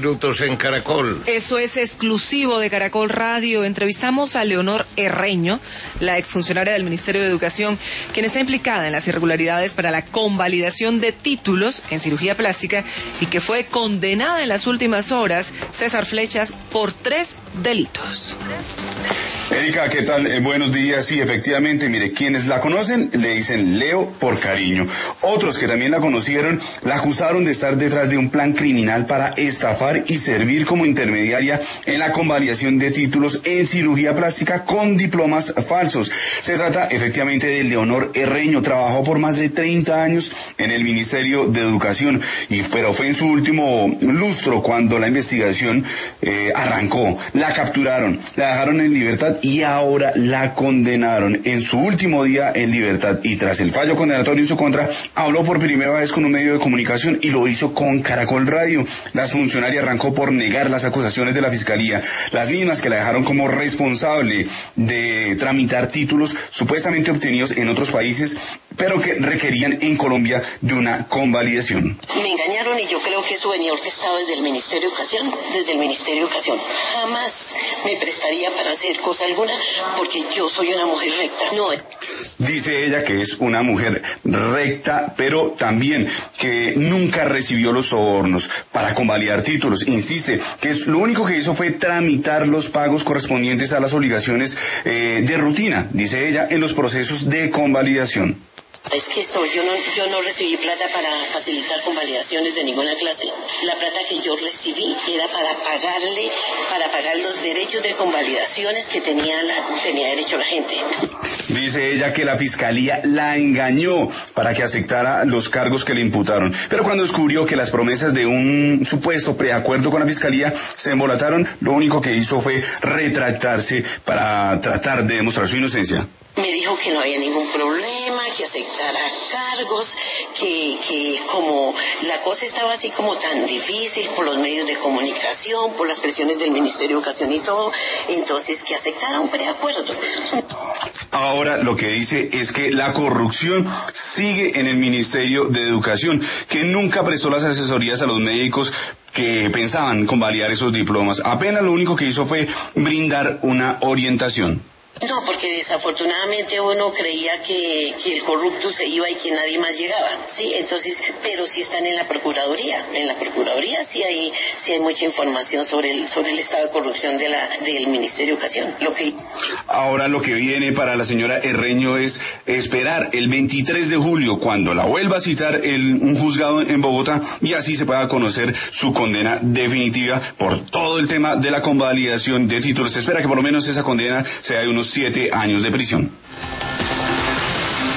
Minutos en Caracol. Esto es exclusivo de Caracol Radio. Entrevistamos a Leonor Herreño, la exfuncionaria del Ministerio de Educación, quien está implicada en las irregularidades para la convalidación de títulos en cirugía plástica y que fue condenada en las últimas horas, César Flechas, por 3 delitos. Erika, ¿qué tal? Buenos días. Sí, efectivamente, mire, quienes la conocen le dicen Leo por cariño. Otros que también la conocieron la acusaron de estar detrás de un plan criminal para estafar y servir como intermediaria en la convalidación de títulos en cirugía plástica con diplomas falsos. Se trata efectivamente de Leonor Herreño. Trabajó por más de 30 años en el Ministerio de Educación, pero fue en su último lustro cuando la investigación arrancó. La capturaron, la dejaron en libertad y ahora la condenaron en su último día en libertad, y tras el fallo condenatorio en su contra habló por primera vez con un medio de comunicación y lo hizo con Caracol Radio. La funcionaria arrancó por negar las acusaciones de la Fiscalía, las mismas que la dejaron como responsable de tramitar títulos supuestamente obtenidos en otros países, pero que requerían en Colombia de una convalidación. Me engañaron y yo creo que eso venía orquestado desde el Ministerio de Educación, Jamás me prestaría para hacer cosa alguna porque yo soy una mujer recta. No. Dice ella que es una mujer recta, pero también que nunca recibió los sobornos para convalidar títulos. Insiste que lo único que hizo fue tramitar los pagos correspondientes a las obligaciones de rutina, dice ella, en los procesos de convalidación. Es que yo no recibí plata para facilitar convalidaciones de ninguna clase. La plata que yo recibí era para pagar los derechos de convalidaciones que tenía derecho la gente. Dice ella que la Fiscalía la engañó para que aceptara los cargos que le imputaron. Pero cuando descubrió que las promesas de un supuesto preacuerdo con la Fiscalía se embolataron, lo único que hizo fue retractarse para tratar de demostrar su inocencia. Me dijo que no había ningún problema, que aceptara cargos, que como la cosa estaba así como tan difícil por los medios de comunicación, por las presiones del Ministerio de Educación y todo, entonces que aceptara un preacuerdo. Ahora lo que dice es que la corrupción sigue en el Ministerio de Educación, que nunca prestó las asesorías a los médicos que pensaban convalidar esos diplomas. Apenas lo único que hizo fue brindar una orientación. No, porque desafortunadamente uno creía que el corrupto se iba y que nadie más llegaba, ¿sí? Entonces, pero sí están en la Procuraduría. En la Procuraduría sí hay mucha información sobre el estado de corrupción del Ministerio de Educación. Ahora lo que viene para la señora Herreño es esperar el 23 de julio, cuando la vuelva a citar un juzgado en Bogotá, y así se pueda conocer su condena definitiva por todo el tema de la convalidación de títulos. Se espera que por lo menos esa condena sea de unos 7 años de prisión.